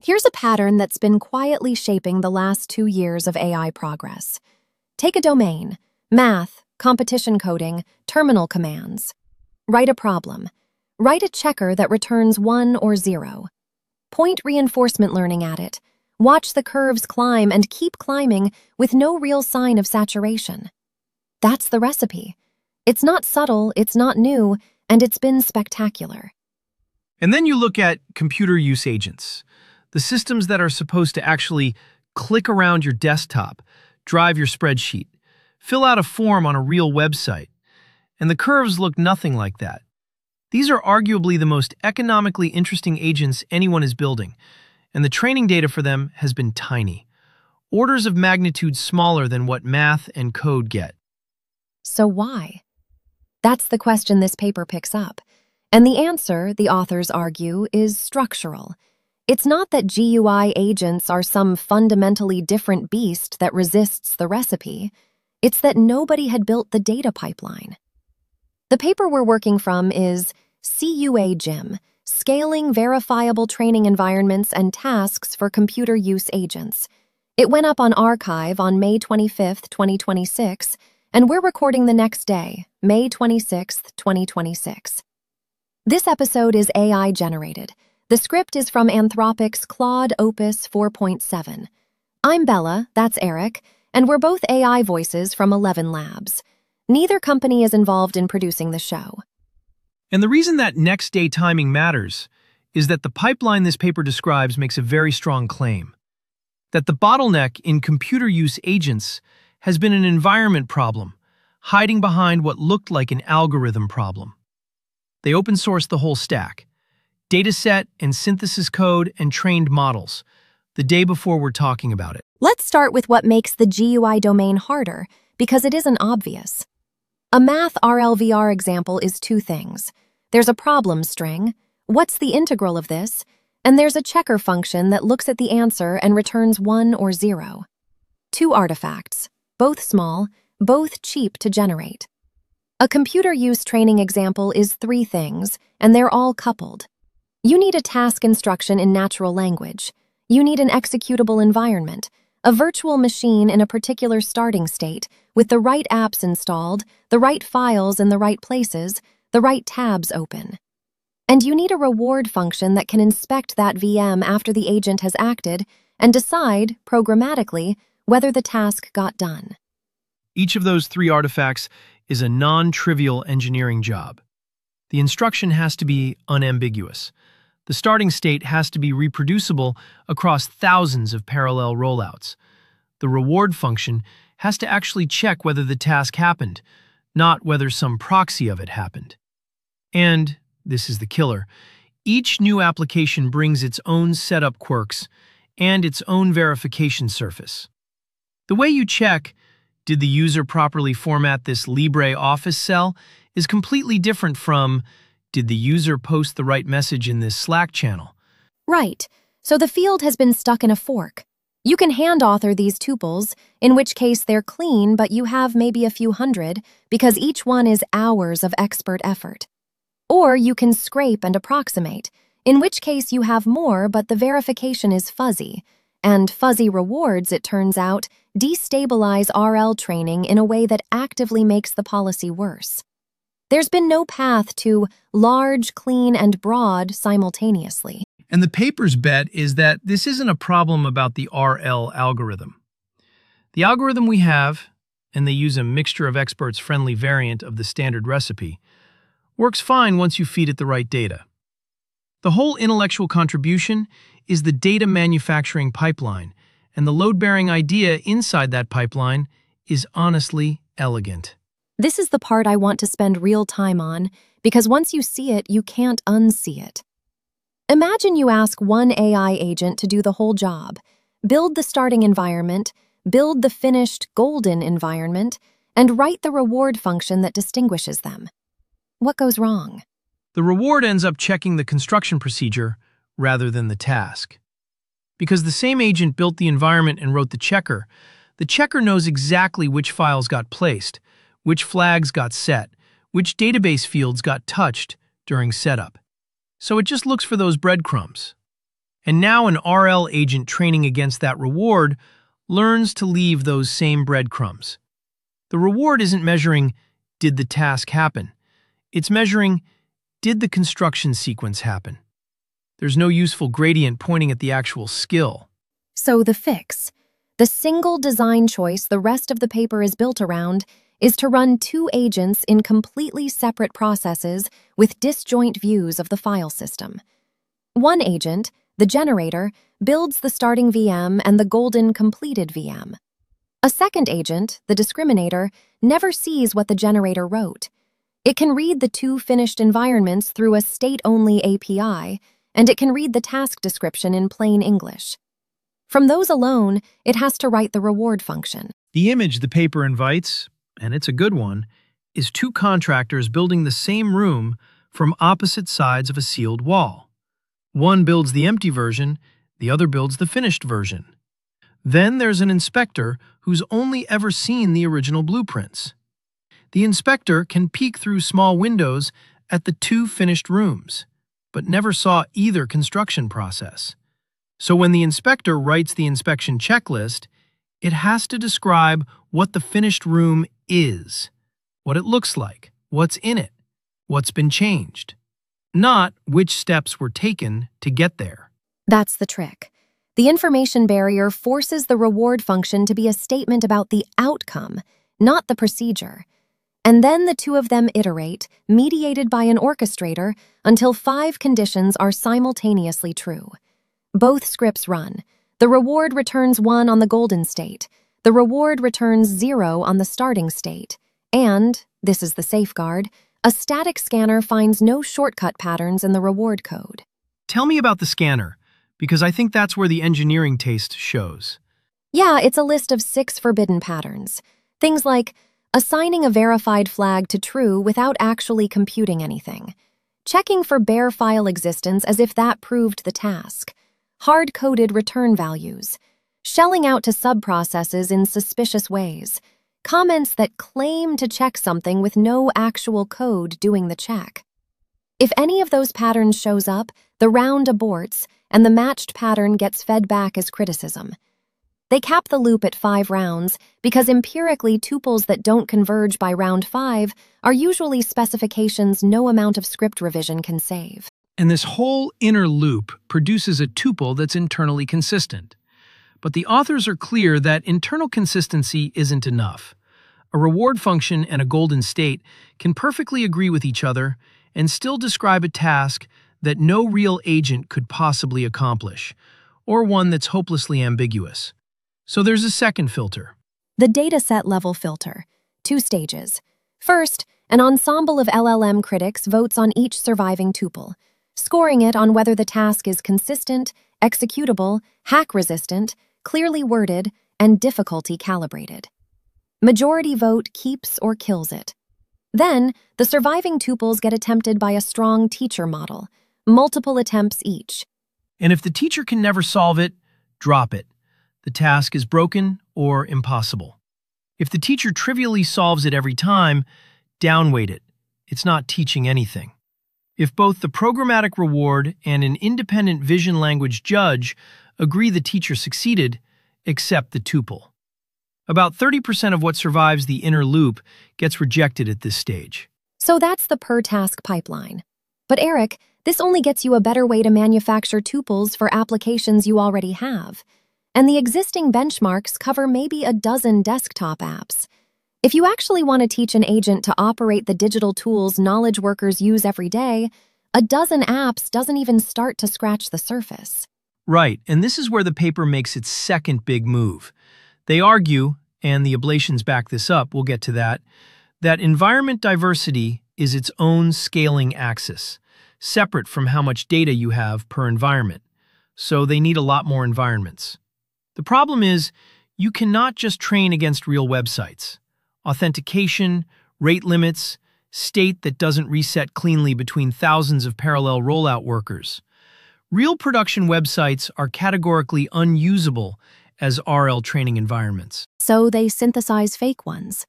Here's a pattern that's been quietly shaping the last 2 years of AI progress. Take a domain: math, competition coding, terminal commands. Write a problem. Write a checker that returns 1 or 0. Point reinforcement learning at it. Watch the curves climb and keep climbing with no real sign of saturation. That's the recipe. It's not subtle, it's not new, and it's been spectacular. And then you look at computer use agents, the systems that are supposed to actually click around your desktop, drive your spreadsheet, fill out a form on a real website. And the curves look nothing like that. These are arguably the most economically interesting agents anyone is building, and the training data for them has been tiny, orders of magnitude smaller than what math and code get. So why? That's the question this paper picks up. And the answer, the authors argue, is structural. It's not that GUI agents are some fundamentally different beast that resists the recipe. It's that nobody had built the data pipeline. The paper we're working from is CUA GYM, Scaling Verifiable Training Environments and Tasks for Computer Use Agents. It went up on arXiv on May 25, 2026, and we're recording the next day, May 26, 2026. This episode is AI-generated. The script is from Anthropic's Claude Opus 4.7. I'm Bella, that's Eric, and we're both AI voices from 11 Labs. Neither company is involved in producing the show. And the reason that next-day timing matters is that the pipeline this paper describes makes a very strong claim. That the bottleneck in computer use agents has been an environment problem, hiding behind what looked like an algorithm problem. They open-sourced the whole stack: dataset and synthesis code and trained models, the day before we're talking about it. Let's start with what makes the GUI domain harder, because it isn't obvious. A math RLVR example is two things. There's a problem string, what's the integral of this, and there's a checker function that looks at the answer and returns 1 or 0. Two artifacts, both small, both cheap to generate. A computer use training example is 3 things, and they're all coupled. You need a task instruction in natural language. You need an executable environment, a virtual machine in a particular starting state, with the right apps installed, the right files in the right places, the right tabs open. And you need a reward function that can inspect that VM after the agent has acted and decide, programmatically, whether the task got done. Each of those 3 artifacts is a non-trivial engineering job. The instruction has to be unambiguous. The starting state has to be reproducible across thousands of parallel rollouts. The reward function has to actually check whether the task happened, not whether some proxy of it happened. And, this is the killer, each new application brings its own setup quirks and its own verification surface. The way you check, did the user properly format this LibreOffice cell, is completely different from, did the user post the right message in this Slack channel? Right, so the field has been stuck in a fork. You can hand author these tuples, in which case they're clean, but you have maybe a few hundred, because each one is hours of expert effort. Or you can scrape and approximate, in which case you have more, but the verification is fuzzy. And fuzzy rewards, it turns out, destabilize RL training in a way that actively makes the policy worse. There's been no path to large, clean, and broad simultaneously. And the paper's bet is that this isn't a problem about the RL algorithm. The algorithm we have, and they use a mixture of experts-friendly variant of the standard recipe, works fine once you feed it the right data. The whole intellectual contribution is the data manufacturing pipeline, and the load-bearing idea inside that pipeline is honestly elegant. This is the part I want to spend real time on, because once you see it, you can't unsee it. Imagine you ask one AI agent to do the whole job: build the starting environment, build the finished golden environment, and write the reward function that distinguishes them. What goes wrong? The reward ends up checking the construction procedure rather than the task. Because the same agent built the environment and wrote the checker knows exactly which files got placed, which flags got set, which database fields got touched during setup. So it just looks for those breadcrumbs. And now an RL agent training against that reward learns to leave those same breadcrumbs. The reward isn't measuring, did the task happen? It's measuring, did the construction sequence happen? There's no useful gradient pointing at the actual skill. So the fix, the single design choice the rest of the paper is built around, is to run two agents in completely separate processes with disjoint views of the file system. One agent, the generator, builds the starting VM and the golden completed VM. A second agent, the discriminator, never sees what the generator wrote. It can read the two finished environments through a state-only API, and it can read the task description in plain English. From those alone, it has to write the reward function. The image the paper invites, and it's a good one, is two contractors building the same room from opposite sides of a sealed wall. One builds the empty version, the other builds the finished version. Then there's an inspector who's only ever seen the original blueprints. The inspector can peek through small windows at the two finished rooms, but never saw either construction process. So when the inspector writes the inspection checklist, it has to describe what the finished room is, what it looks like, what's in it, what's been changed, not which steps were taken to get there. That's the trick. The information barrier forces the reward function to be a statement about the outcome, not the procedure. And then the two of them iterate, mediated by an orchestrator, until 5 conditions are simultaneously true. Both scripts run. The reward returns 1 on the golden state. The reward returns 0 on the starting state. And, this is the safeguard, a static scanner finds no shortcut patterns in the reward code. Tell me about the scanner, because I think that's where the engineering taste shows. Yeah, it's a list of 6 forbidden patterns. Things like assigning a verified flag to true without actually computing anything, checking for bare file existence as if that proved the task, hard-coded return values, shelling out to subprocesses in suspicious ways, comments that claim to check something with no actual code doing the check. If any of those patterns shows up, the round aborts, and the matched pattern gets fed back as criticism. They cap the loop at 5 rounds because empirically tuples that don't converge by round 5 are usually specifications no amount of script revision can save. And this whole inner loop produces a tuple that's internally consistent. But the authors are clear that internal consistency isn't enough. A reward function and a golden state can perfectly agree with each other and still describe a task that no real agent could possibly accomplish, or one that's hopelessly ambiguous. So there's a second filter. The dataset level filter. 2 stages. First, an ensemble of LLM critics votes on each surviving tuple, scoring it on whether the task is consistent, executable, hack-resistant, clearly worded, and difficulty calibrated. Majority vote keeps or kills it. Then, the surviving tuples get attempted by a strong teacher model, multiple attempts each. And if the teacher can never solve it, drop it. The task is broken or impossible. If the teacher trivially solves it every time, downweight it. It's not teaching anything. If both the programmatic reward and an independent vision language judge agree the teacher succeeded, accept the tuple. About 30% of what survives the inner loop gets rejected at this stage. So that's the per-task pipeline. But Eric, this only gets you a better way to manufacture tuples for applications you already have. And the existing benchmarks cover maybe a dozen desktop apps. If you actually want to teach an agent to operate the digital tools knowledge workers use every day, a dozen apps doesn't even start to scratch the surface. Right, and this is where the paper makes its second big move. They argue, and the ablations back this up, we'll get to that environment diversity is its own scaling axis, separate from how much data you have per environment. So they need a lot more environments. The problem is, you cannot just train against real websites. Authentication, rate limits, state that doesn't reset cleanly between thousands of parallel rollout workers. Real production websites are categorically unusable as RL training environments. So they synthesize fake ones.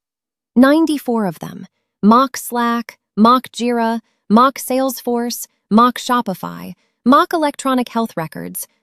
94 of them. Mock Slack, mock Jira, mock Salesforce, mock Shopify, mock electronic health records,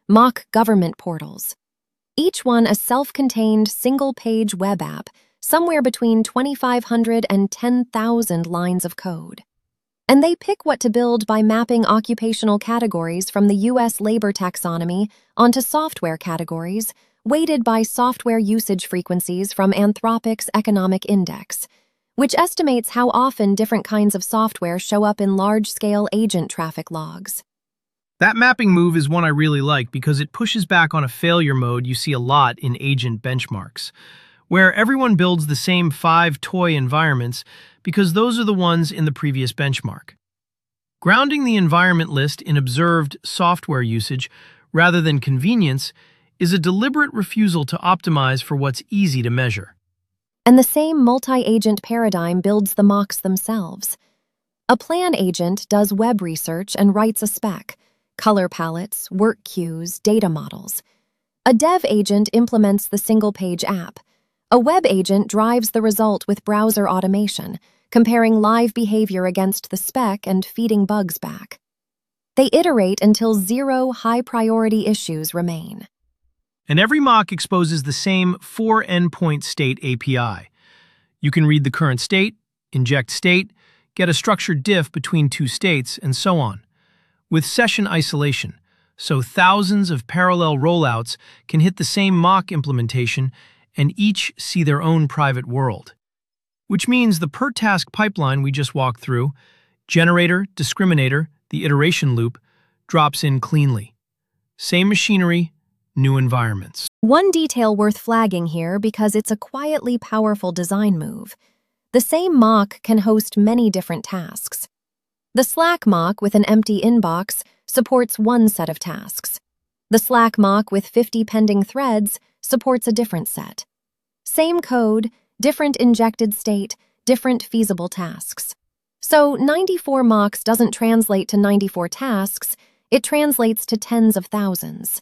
mock government portals. Each one a self-contained single-page web app, somewhere between 2,500 and 10,000 lines of code. And they pick what to build by mapping occupational categories from the U.S. labor taxonomy onto software categories, weighted by software usage frequencies from Anthropic's Economic Index, which estimates how often different kinds of software show up in large-scale agent traffic logs. That mapping move is one I really like because it pushes back on a failure mode you see a lot in agent benchmarks, where everyone builds the same 5 toy environments because those are the ones in the previous benchmark. Grounding the environment list in observed software usage rather than convenience is a deliberate refusal to optimize for what's easy to measure. And the same multi-agent paradigm builds the mocks themselves. A plan agent does web research and writes a spec, color palettes, work queues, data models. A dev agent implements the single-page app. A web agent drives the result with browser automation, comparing live behavior against the spec and feeding bugs back. They iterate until 0 high-priority issues remain. And every mock exposes the same 4-endpoint state API. You can read the current state, inject state, get a structured diff between 2 states, and so on, with session isolation, so thousands of parallel rollouts can hit the same mock implementation and each see their own private world. Which means the per-task pipeline we just walked through, generator, discriminator, the iteration loop, drops in cleanly. Same machinery, new environments. One detail worth flagging here because it's a quietly powerful design move. The same mock can host many different tasks. The Slack mock with an empty inbox supports one set of tasks. The Slack mock with 50 pending threads supports a different set. Same code, different injected state, different feasible tasks. So 94 mocks doesn't translate to 94 tasks, it translates to tens of thousands.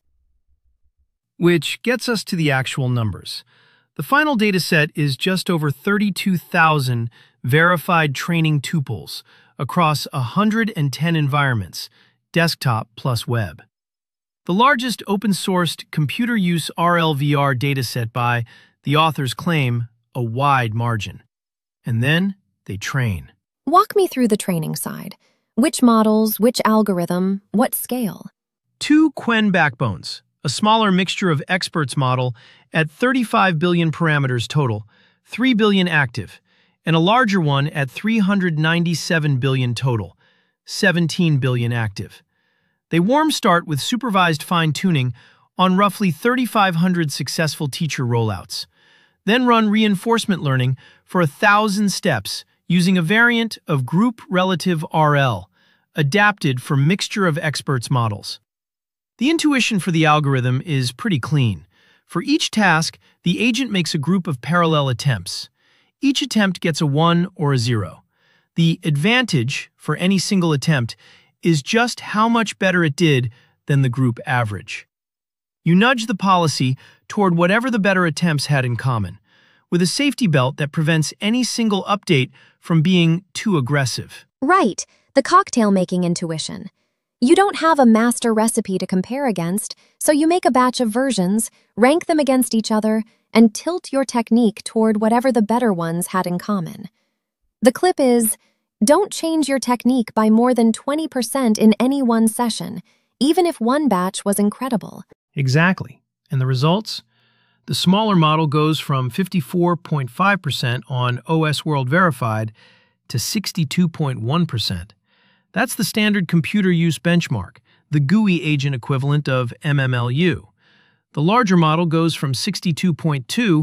Which gets us to the actual numbers. The final dataset is just over 32,000 verified training tuples across 110 environments, desktop plus web. The largest open-sourced computer use RLVR dataset by, the authors claim, a wide margin. And then they train. Walk me through the training side. Which models, which algorithm, what scale? 2 Qwen backbones, a smaller mixture of experts model at 35 billion parameters total, 3 billion active, and a larger one at 397 billion total, 17 billion active. They warm start with supervised fine-tuning on roughly 3,500 successful teacher rollouts, then run reinforcement learning for 1,000 steps using a variant of Group Relative RL, adapted for mixture of experts models. The intuition for the algorithm is pretty clean. For each task, the agent makes a group of parallel attempts. Each attempt gets a 1 or a 0. The advantage for any single attempt is just how much better it did than the group average. You nudge the policy toward whatever the better attempts had in common, with a safety belt that prevents any single update from being too aggressive. Right, the cocktail-making intuition. You don't have a master recipe to compare against, so you make a batch of versions, rank them against each other, and tilt your technique toward whatever the better ones had in common. The clip is, don't change your technique by more than 20% in any one session, even if one batch was incredible. Exactly. And the results? The smaller model goes from 54.5% on OS World Verified to 62.1%. That's the standard computer use benchmark, the GUI agent equivalent of MMLU. The larger model goes from 62.2 to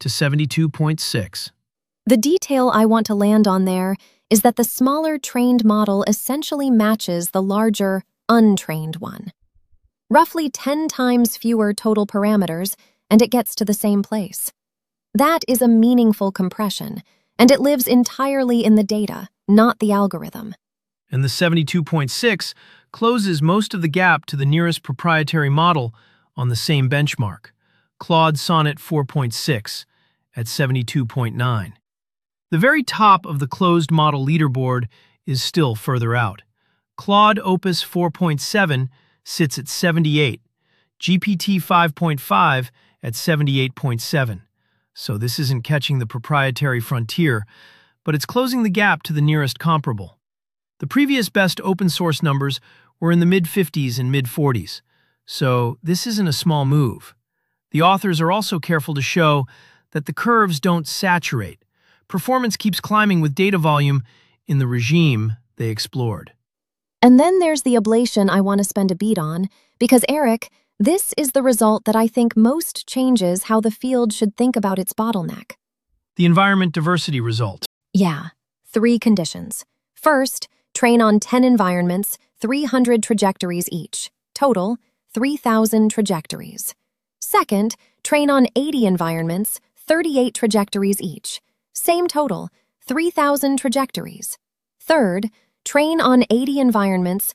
72.6. The detail I want to land on there is that the smaller trained model essentially matches the larger, untrained one. Roughly 10 times fewer total parameters, and it gets to the same place. That is a meaningful compression, and it lives entirely in the data, not the algorithm. And the 72.6 closes most of the gap to the nearest proprietary model on the same benchmark, Claude Sonnet 4.6 at 72.9. The very top of the closed model leaderboard is still further out. Claude Opus 4.7 sits at 78, GPT 5.5 at 78.7. So this isn't catching the proprietary frontier, but it's closing the gap to the nearest comparable. The previous best open source numbers were in the mid-50s and mid-40s, so this isn't a small move. The authors are also careful to show that the curves don't saturate. Performance keeps climbing with data volume in the regime they explored. And then there's the ablation I want to spend a beat on, because Eric, this is the result that I think most changes how the field should think about its bottleneck. The environment diversity result. Yeah, 3 conditions. First, train on 10 environments, 300 trajectories each. Total, 3,000 trajectories. Second, train on 80 environments, 38 trajectories each. Same total, 3,000 trajectories. Third, train on 80 environments,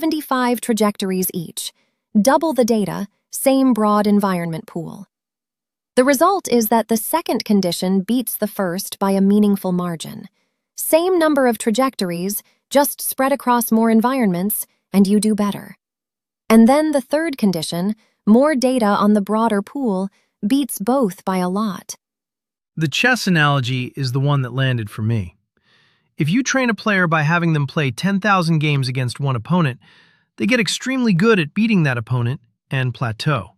75 trajectories each. Double the data, same broad environment pool. The result is that the second condition beats the first by a meaningful margin. Same number of trajectories, just spread across more environments, and you do better. And then the third condition, more data on the broader pool, beats both by a lot. The chess analogy is the one that landed for me. If you train a player by having them play 10,000 games against one opponent, they get extremely good at beating that opponent and plateau.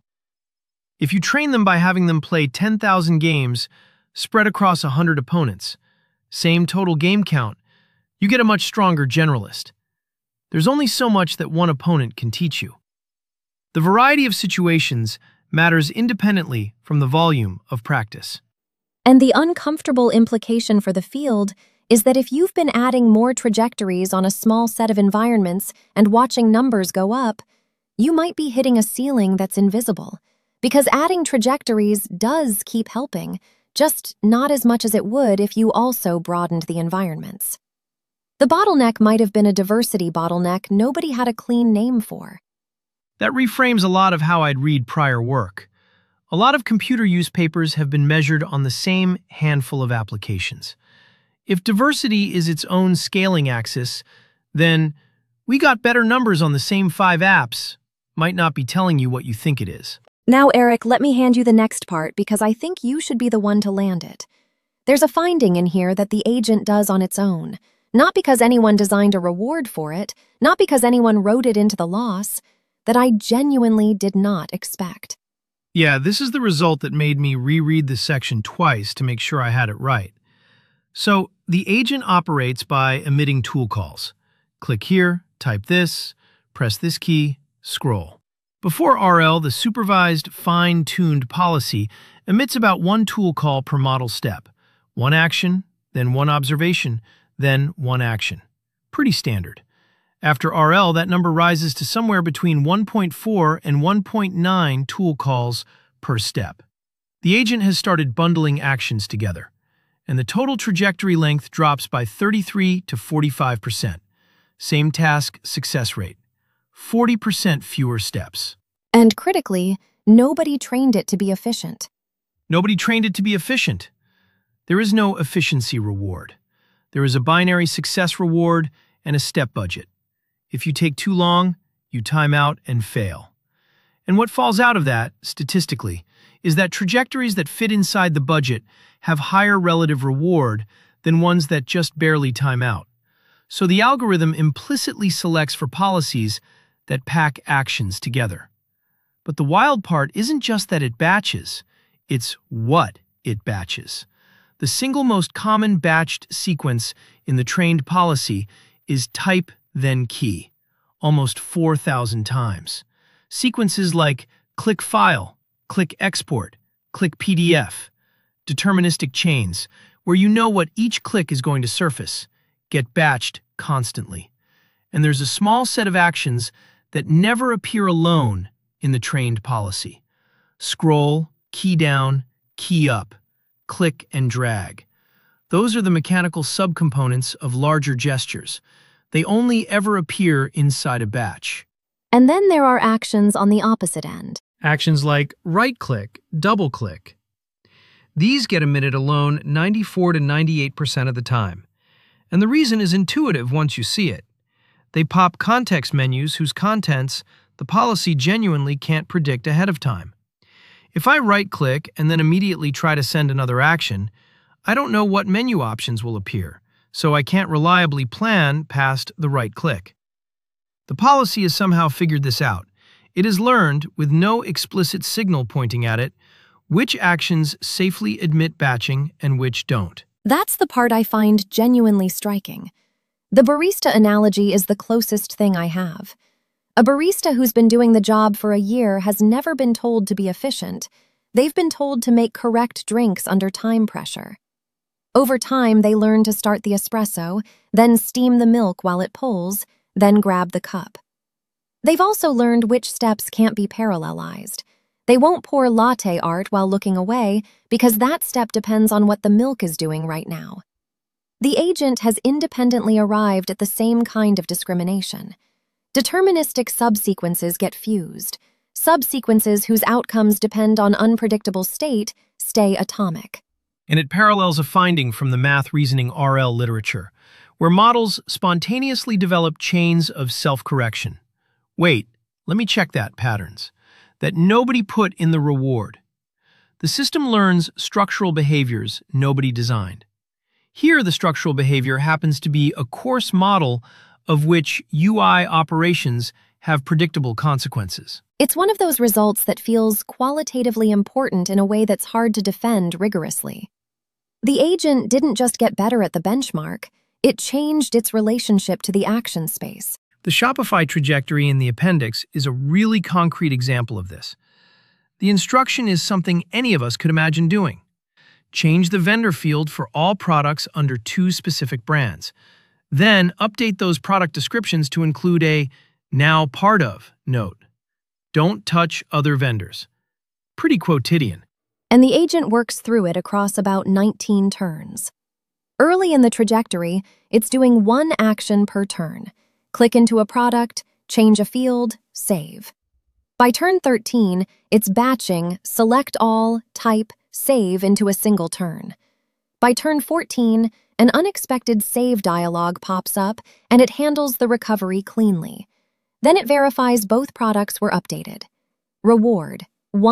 If you train them by having them play 10,000 games spread across 100 opponents, same total game count, you get a much stronger generalist. There's only so much that one opponent can teach you. The variety of situations matters independently from the volume of practice. And the uncomfortable implication for the field is that if you've been adding more trajectories on a small set of environments and watching numbers go up, you might be hitting a ceiling that's invisible. Because adding trajectories does keep helping, just not as much as it would if you also broadened the environments. The bottleneck might have been a diversity bottleneck nobody had a clean name for. That reframes a lot of how I'd read prior work. A lot of computer use papers have been measured on the same handful of applications. If diversity is its own scaling axis, then we got better numbers on the same 5 apps might not be telling you what you think it is. Now, Eric, let me hand you the next part because I think you should be the one to land it. There's a finding in here that the agent does on its own, not because anyone designed a reward for it, not because anyone wrote it into the loss, that I genuinely did not expect. Yeah, this is the result that made me reread the section twice to make sure I had it right. So, the agent operates by emitting tool calls. Click here, type this, press this key, scroll. Before RL, the supervised, fine-tuned policy emits about 1 tool call per model step. 1 action, then 1 observation, then 1 action. Pretty standard. After RL, that number rises to somewhere between 1.4 and 1.9 tool calls per step. The agent has started bundling actions together, and the total trajectory length drops by 33 to 45%. Same task success rate. 40% fewer steps. And critically, nobody trained it to be efficient. Nobody trained it to be efficient. There is no efficiency reward. There is a binary success reward and a step budget. If you take too long, you time out and fail. And what falls out of that, statistically, is that trajectories that fit inside the budget have higher relative reward than ones that just barely time out. So the algorithm implicitly selects for policies that pack actions together. But the wild part isn't just that it batches, it's what it batches. The single most common batched sequence in the trained policy is type then key, almost 4,000 times. Sequences like click file, click export, click PDF, deterministic chains, where you know what each click is going to surface, get batched constantly. And there's a small set of actions that never appear alone in the trained policy. Scroll, key down, key up, click and drag. Those are the mechanical subcomponents of larger gestures. They only ever appear inside a batch. And then there are actions on the opposite end. Actions like right-click, double-click. These get emitted alone 94 to 98% of the time. And the reason is intuitive once you see it. They pop context menus whose contents The policy genuinely can't predict ahead of time. If I right-click and then immediately try to send another action, I don't know what menu options will appear, so I can't reliably plan past the right click. The policy has somehow figured this out. It has learned, with no explicit signal pointing at it, which actions safely admit batching and which don't. That's the part I find genuinely striking. The barista analogy is the closest thing I have. A barista who's been doing the job for a year has never been told to be efficient. They've been told to make correct drinks under time pressure. Over time, they learn to start the espresso, then steam the milk while it pulls, then grab the cup. They've also learned which steps can't be parallelized. They won't pour latte art while looking away because that step depends on what the milk is doing right now. The agent has independently arrived at the same kind of discrimination. Deterministic subsequences get fused. Subsequences whose outcomes depend on unpredictable state stay atomic. And it parallels a finding from the math reasoning RL literature, where models spontaneously develop chains of self-correction. Wait, let me check that patterns. That nobody put in the reward. The system learns structural behaviors nobody designed. Here, the structural behavior happens to be a coarse model of which UI operations have predictable consequences. It's one of those results that feels qualitatively important in a way that's hard to defend rigorously. The agent didn't just get better at the benchmark, it changed its relationship to the action space. The Shopify trajectory in the appendix is a really concrete example of this. The instruction is something any of us could imagine doing. Change the vendor field for all products under 2 specific brands. Then update those product descriptions to include a "now part of" note. Don't touch other vendors. Pretty quotidian. And the agent works through it across about 19 turns. Early in the trajectory, it's doing one action per turn. Click into a product, change a field, save. By turn 13, it's batching, select all, type, save into a single turn. By turn 14, an unexpected save dialog pops up and it handles the recovery cleanly. Then it verifies both products were updated. Reward,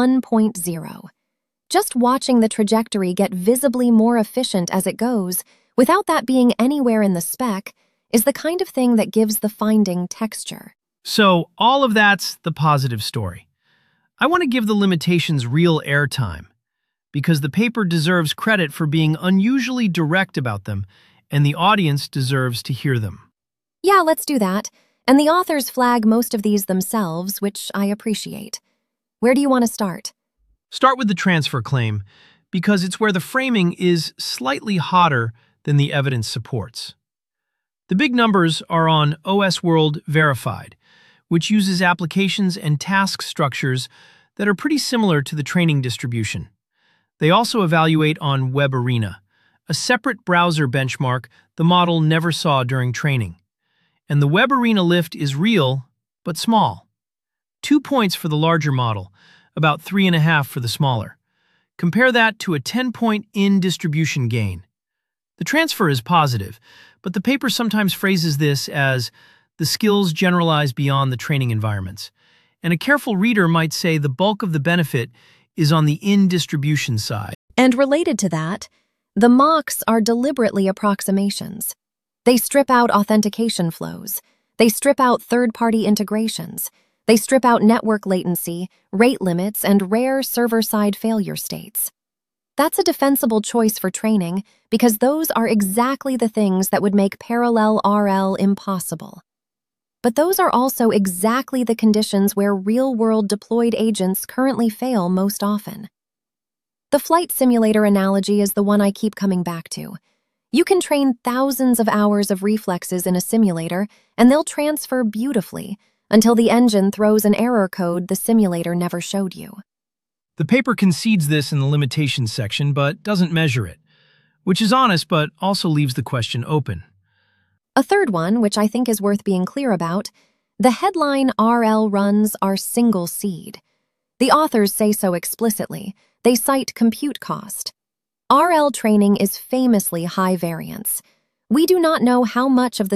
1.0. Just watching the trajectory get visibly more efficient as it goes, without that being anywhere in the spec, is the kind of thing that gives the finding texture. So, all of that's the positive story. I want to give the limitations real airtime, because the paper deserves credit for being unusually direct about them, and the audience deserves to hear them. Yeah, let's do that. And the authors flag most of these themselves, which I appreciate. Where do you want to start? Start with the transfer claim, because it's where the framing is slightly hotter than the evidence supports. The big numbers are on OS World Verified, which uses applications and task structures that are pretty similar to the training distribution. They also evaluate on Web Arena, a separate browser benchmark the model never saw during training. And the Web Arena lift is real, but small. 2 points for the larger model, about 3.5 for the smaller. Compare that to a 10-point in-distribution gain. The transfer is positive, but the paper sometimes phrases this as the skills generalize beyond the training environments. And a careful reader might say the bulk of the benefit is on the in-distribution side. And related to that, the mocks are deliberately approximations. They strip out authentication flows. They strip out third-party integrations. They strip out network latency, rate limits, and rare server-side failure states. That's a defensible choice for training because those are exactly the things that would make parallel RL impossible. But those are also exactly the conditions where real-world deployed agents currently fail most often. The flight simulator analogy is the one I keep coming back to. You can train thousands of hours of reflexes in a simulator, and they'll transfer beautifully until the engine throws an error code the simulator never showed you. The paper concedes this in the limitations section, but doesn't measure it, which is honest but also leaves the question open. A third one, which I think is worth being clear about, the headline RL runs are single seed. The authors say so explicitly. They cite compute cost. RL training is famously high variance. We do not know how much of the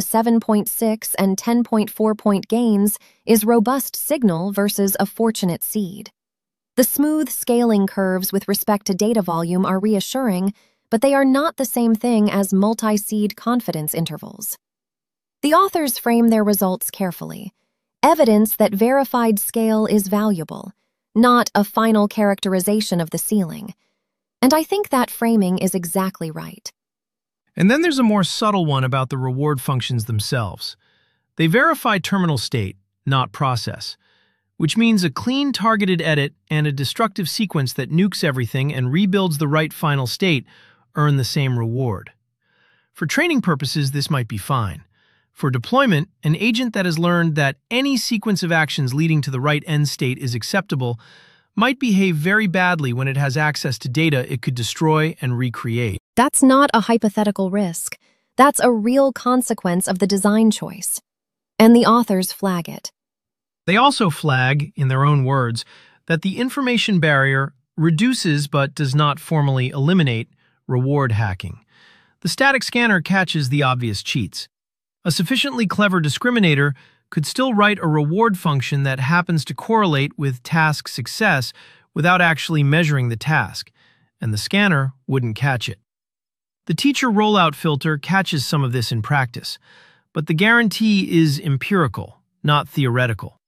7.6 and 10.4-point gains is robust signal versus a fortunate seed. The smooth scaling curves with respect to data volume are reassuring, but they are not the same thing as multi-seed confidence intervals. The authors frame their results carefully. Evidence that verified scale is valuable, not a final characterization of the ceiling. And I think that framing is exactly right. And then there's a more subtle one about the reward functions themselves. They verify terminal state, not process, which means a clean targeted edit and a destructive sequence that nukes everything and rebuilds the right final state earn the same reward. For training purposes, this might be fine. For deployment, an agent that has learned that any sequence of actions leading to the right end state is acceptable might behave very badly when it has access to data it could destroy and recreate. That's not a hypothetical risk. That's a real consequence of the design choice. And the authors flag it. They also flag, in their own words, that the information barrier reduces but does not formally eliminate reward hacking. The static scanner catches the obvious cheats. A sufficiently clever discriminator could still write a reward function that happens to correlate with task success without actually measuring the task, and the scanner wouldn't catch it. The teacher rollout filter catches some of this in practice, but the guarantee is empirical, not theoretical.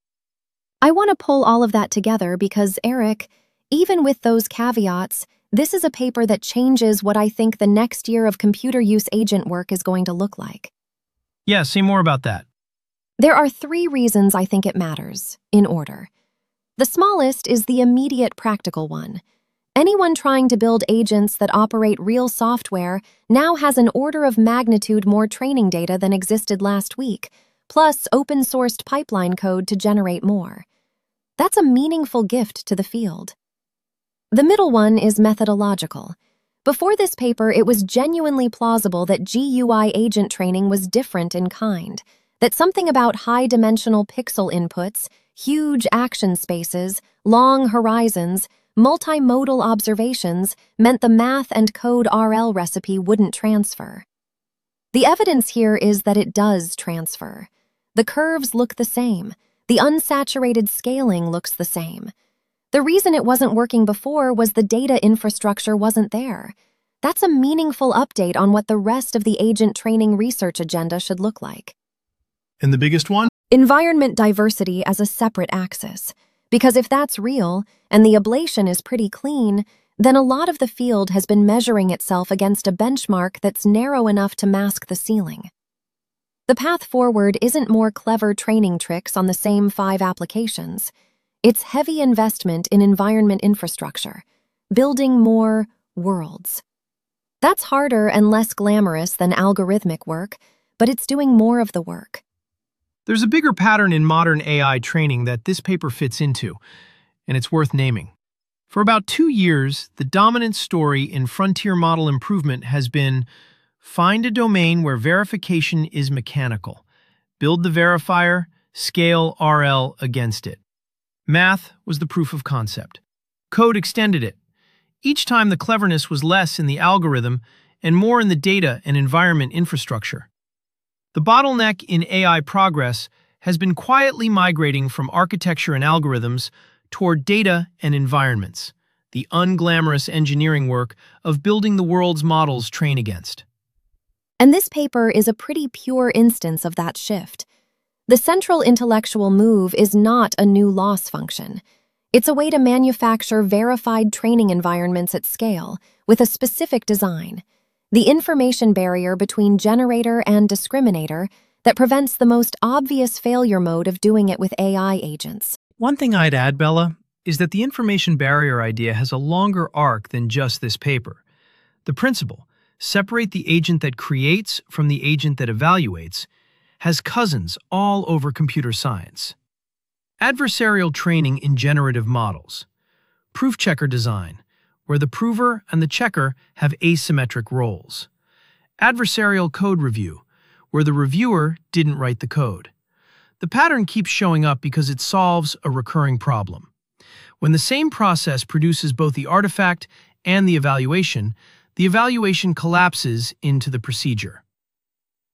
I want to pull all of that together because, Eric, even with those caveats, this is a paper that changes what I think the next year of computer use agent work is going to look like. Yeah, say more about that. There are 3 reasons I think it matters, in order. The smallest is the immediate practical one. Anyone trying to build agents that operate real software now has an order of magnitude more training data than existed last week, plus open-sourced pipeline code to generate more. That's a meaningful gift to the field. The middle one is methodological. Before this paper, it was genuinely plausible that GUI agent training was different in kind, that something about high-dimensional pixel inputs, huge action spaces, long horizons, multimodal observations meant the math and code RL recipe wouldn't transfer. The evidence here is that it does transfer. The curves look the same. The unsaturated scaling looks the same. The reason it wasn't working before was the data infrastructure wasn't there. That's a meaningful update on what the rest of the agent training research agenda should look like. And the biggest one? Environment diversity as a separate axis. Because if that's real, and the ablation is pretty clean, then a lot of the field has been measuring itself against a benchmark that's narrow enough to mask the ceiling. The path forward isn't more clever training tricks on the same 5 applications. It's heavy investment in environment infrastructure, building more worlds. That's harder and less glamorous than algorithmic work, but it's doing more of the work. There's a bigger pattern in modern AI training that this paper fits into, and it's worth naming. For about 2 years, the dominant story in frontier model improvement has been find a domain where verification is mechanical, build the verifier, scale RL against it. Math was the proof of concept. Code extended it. Each time the cleverness was less in the algorithm and more in the data and environment infrastructure. The bottleneck in AI progress has been quietly migrating from architecture and algorithms toward data and environments, the unglamorous engineering work of building the world's models train against. And this paper is a pretty pure instance of that shift. The central intellectual move is not a new loss function. It's a way to manufacture verified training environments at scale with a specific design, the information barrier between generator and discriminator that prevents the most obvious failure mode of doing it with AI agents. One thing I'd add, Bella, is that the information barrier idea has a longer arc than just this paper. The principle, separate the agent that creates from the agent that evaluates, has cousins all over computer science. Adversarial training in generative models. Proof checker design, where the prover and the checker have asymmetric roles. Adversarial code review, where the reviewer didn't write the code. The pattern keeps showing up because it solves a recurring problem. When the same process produces both the artifact and the evaluation collapses into the procedure.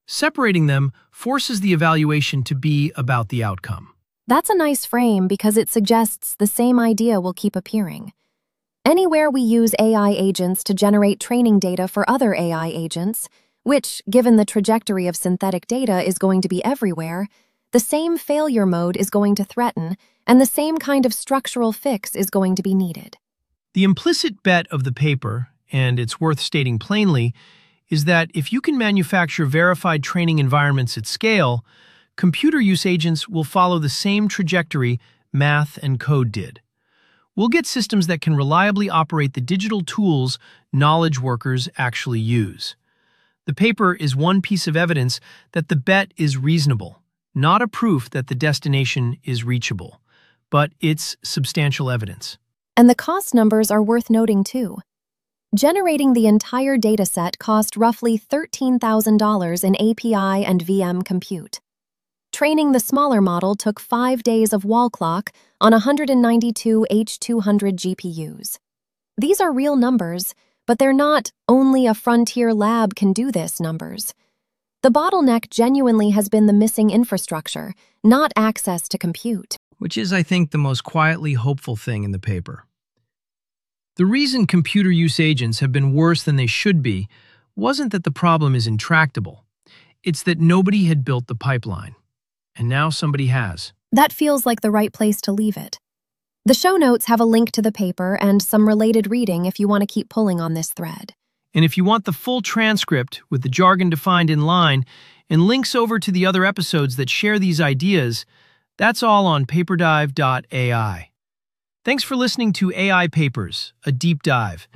Separating them forces the evaluation to be about the outcome. That's a nice frame because it suggests the same idea will keep appearing. Anywhere we use AI agents to generate training data for other AI agents, which, given the trajectory of synthetic data, is going to be everywhere, the same failure mode is going to threaten, and the same kind of structural fix is going to be needed. The implicit bet of the paper, and it's worth stating plainly, is that if you can manufacture verified training environments at scale, computer use agents will follow the same trajectory math and code did. We'll get systems that can reliably operate the digital tools knowledge workers actually use. The paper is one piece of evidence that the bet is reasonable, not a proof that the destination is reachable, but it's substantial evidence. And the cost numbers are worth noting too. Generating the entire dataset cost roughly $13,000 in API and VM compute. Training the smaller model took 5 days of wall clock on 192 H200 GPUs. These are real numbers, but they're not only a frontier lab can do this numbers. The bottleneck genuinely has been the missing infrastructure, not access to compute. Which is, I think, the most quietly hopeful thing in the paper. The reason computer use agents have been worse than they should be wasn't that the problem is intractable. It's that nobody had built the pipeline. And now somebody has. That feels like the right place to leave it. The show notes have a link to the paper and some related reading if you want to keep pulling on this thread. And if you want the full transcript with the jargon defined in line and links over to the other episodes that share these ideas, that's all on paperdive.ai. Thanks for listening to AI Papers, a deep dive.